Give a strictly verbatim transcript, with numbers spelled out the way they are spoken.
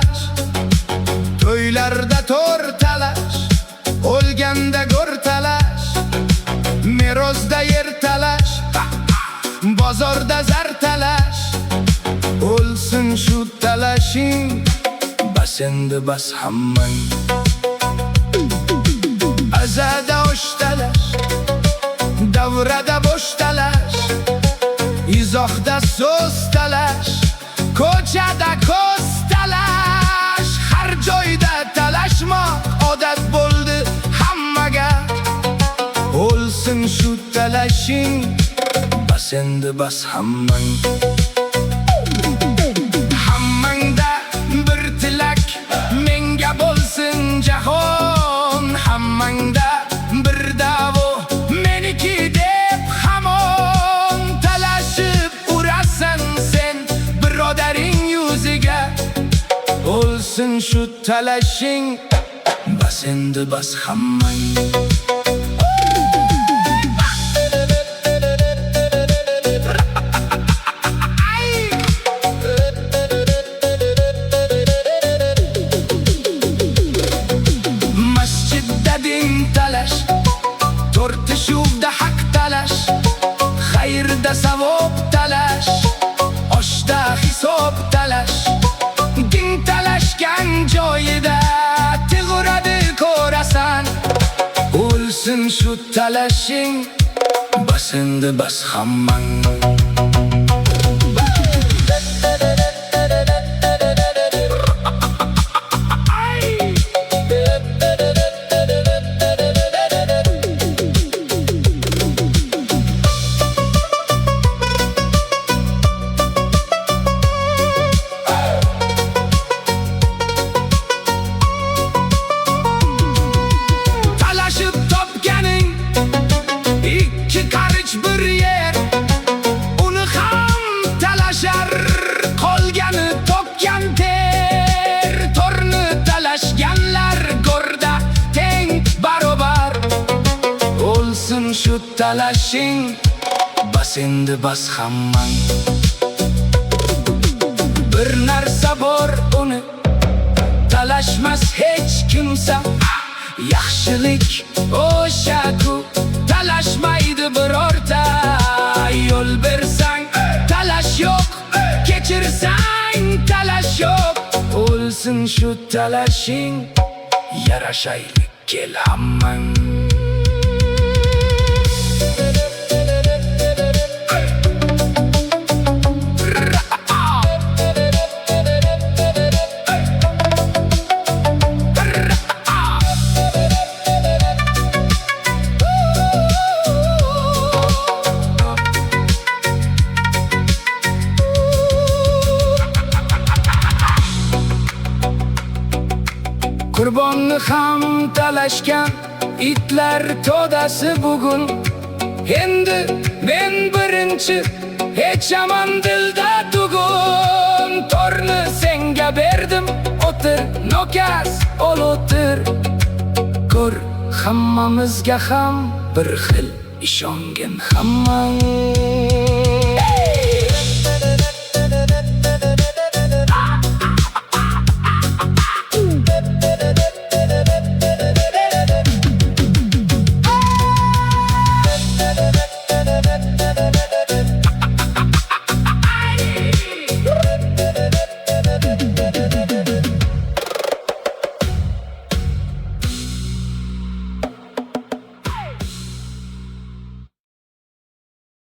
talash, to'ylarda to'r talash, o'lganda go'r talash, merosda yer talash, bozorda zar talash. O'lsin shu talashing, bas endi bas hammang. Azada osh talash, davrada bosh talash, izohda so'z talash, ko'chada ko'z talash. Har joyda talashmoq odat bo'ldi hammaga. O'lsin shu talashing, bas endi bas hammang. Hammangda bir tilak, menga bo'lsin jahon. Hammangda bir da'vo, meniki deb hamon. Talashib urasan sen birodaring yuziga. O'lsin shu talashing, bas endi bas hammang. Tortishuvda haq talash, xayrda savob talash, oshda hisob talash. Din talashgan joyida tig'uradi ko'rasan. O'lsin shu talashing, bas endi bas hammang. İki qarich bir yer, uni ham talashar, qolgani topgan ter. Torni talashganlar go'rda teng barobar. O'lsin shu talashing, bas endi bas hammang. Bir narsa bor, uni talashmas hech kimsa. Yaxshilik o'sha-ku, talashmaydi birorta. Yo'l bersang talash yo'q, kechirsang talash yo'q. O'lsin shu talashing, yarashaylik kel hammang. Qurbonni ham talashgan itlar to'dasi bugun. Endi men birinchi, hech aman dilda tugun. Torni senga berdim, o'tir, nokas ol o'tir. Ko'r, hammamizga ham bir xil ishongin hammang.